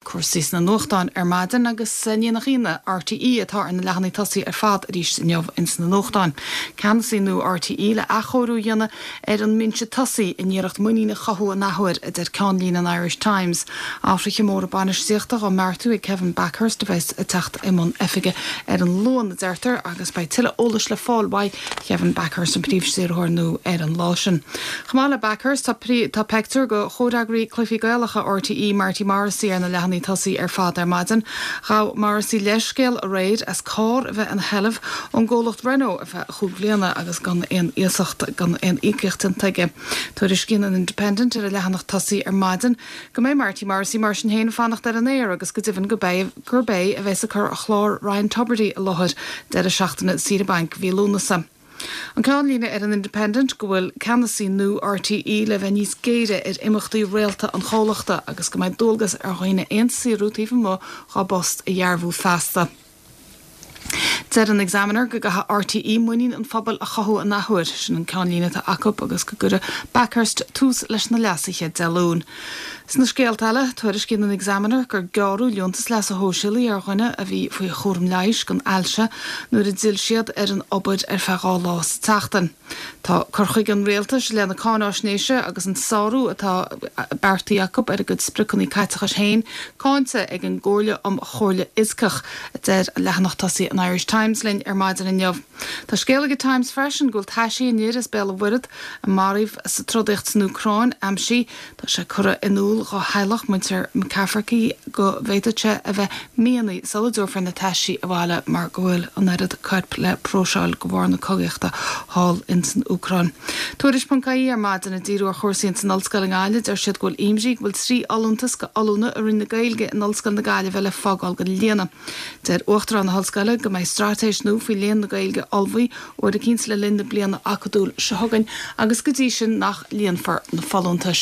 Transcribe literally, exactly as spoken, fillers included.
cuasís na nuachtáin ar maidin agus níana chéine R T E atá ar na lehannaí tosaí ar fad a rís inneamh ins na nuachtáin. Ceannasaí nó R T E le achóú dhéanana ar an minse tosaí in dhéirecht muína chathú a nachhuir a d cánlín an Irish Times. Áfricha mór a banis síochta go martú i Kevin Backhurst a bheits a techt imón efige ar an lóan a deirtar agus bei tuile ólas le fáil bai Kevin Backhurst an príomh séarthóir nó ar an láisin. Chamála Backhurst tá pector go chódagraí cluifi gaalacha R T E Marty Morrissey ar na lehannaí tosaí ar fad ar maidin. Gá Morrissey leiscéal a réid as cór a bheith an heileh an ggólacht Renault a bheith chuúbliana agus gan éon íosacht gan éon íceachtain teige. Tuair is cin an Independent ar a lehanach tosaí ar maidin. Go mé Marty Morrissey mar sin héana fannacht ar an éir agus go dtíhann go bé gur bé a bheits a chur a chlár Ryan Tubridy a lochad de a seachtainna Sirabank bhí lúnasa. An cánlína ar an Independent go bhfuil ceannasaí nó R T E le bheith níos géide ar imachtaí réalta an chomhlachta agus go mbeidh dulgas ar dhaoine aon saoútaí mo chá bost a dhearbhú feasta. Said an examiner go gatha R T E muín an fphobal a chathú a nachhuir sin an cánlína tá acup agus go gura Backhurst tús leis na leasaiche dealún. Sna scéaltaile tuair is cin an examiner gur gearú leontas leas a hóisilaí ar chuine a bhí faoi chóm leiis gon ailse nuair a dil siad ar an obaid ar feará lás teachtain. Tá chorchuig an réaltas lena cánáisnéise agus an sáú atá Bertaí acup ar a go spricúnaí caiitachas hain cáinte ag an ggóirle am chóirle iscach a deir a lehanach tosaí an Irish Times linn ar maidin inneamh. Tá scéalaige Times freisin gúil taiisií níor is béla bhuirid a maríomh sa trodacht nó cráin amsí tá sé chura inúil go heilech muintir McCaffrey go bhéideite a bheith míanaí saladúfar na taiisií a bhile mar gohfuil an airad cairp le próseáil go bhhar na cogaachta hall in san Ucrán. Tuairis pancaí ar maidin a díú a chósaí san Nolscail an Gailid ar siad gúil imsí bhfuil trí alúntas go alúna a rinne gailge in Nolscail na Gailid bheile fágáil go líana. Deir uachtar an Hallscaile go mbeidh strátéis nó faoi líon na gailge almhaí ó de cíns le linda bliana acadúil se thugann agus go dtí sin nach líonfar na fallúntais.